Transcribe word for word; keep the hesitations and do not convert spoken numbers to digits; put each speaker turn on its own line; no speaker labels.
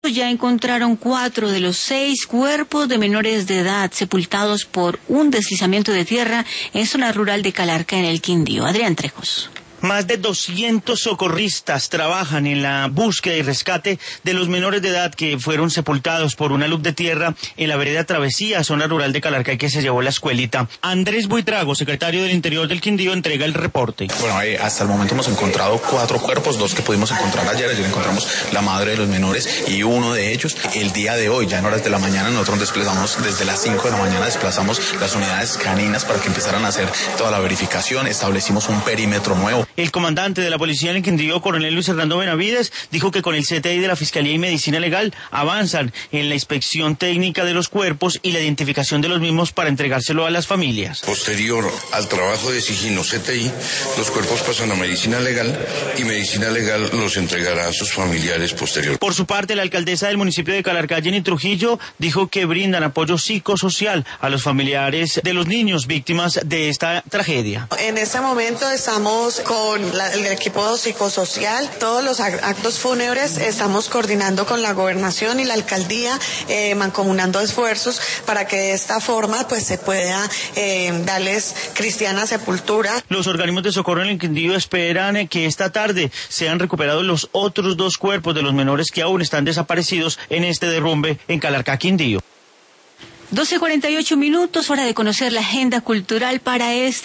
Ya encontraron cuatro de los seis cuerpos de menores de edad sepultados por un deslizamiento de tierra en zona rural de Calarcá, en el Quindío. Adrián Trejos.
Más de doscientos socorristas trabajan en la búsqueda y rescate de los menores de edad que fueron sepultados por una luz de tierra en la vereda Travesía, zona rural de Calarcá, y que se llevó la escuelita. Andrés Buitrago, secretario del Interior del Quindío, entrega el reporte.
Bueno, eh, hasta el momento hemos encontrado cuatro cuerpos, dos que pudimos encontrar ayer. Ayer encontramos la madre de los menores y uno de ellos. El día de hoy, ya en horas de la mañana, nosotros desplazamos desde las cinco de la mañana, desplazamos las unidades caninas para que empezaran a hacer toda la verificación. Establecimos un perímetro nuevo.
El comandante de la policía en el Quindío, coronel Luis Hernando Benavides, dijo que con el C T I de la Fiscalía y Medicina Legal avanzan en la inspección técnica de los cuerpos y la identificación de los mismos para entregárselo a las familias.
Posterior al trabajo de sigilo C T I, los cuerpos pasan a Medicina Legal y Medicina Legal los entregará a sus familiares posterior.
Por su parte, la alcaldesa del municipio de Calarcá, Jenny Trujillo, dijo que brindan apoyo psicosocial a los familiares de los niños víctimas de esta tragedia.
En este momento estamos con La, el equipo psicosocial, todos los actos fúnebres, estamos coordinando con la gobernación y la alcaldía, eh, mancomunando esfuerzos para que de esta forma pues se pueda eh, darles cristiana sepultura.
Los organismos de socorro en el Quindío esperan eh, que esta tarde sean recuperados los otros dos cuerpos de los menores que aún están desaparecidos en este derrumbe en Calarcá, Quindío.
doce cuarenta y ocho minutos, hora de conocer la agenda cultural para este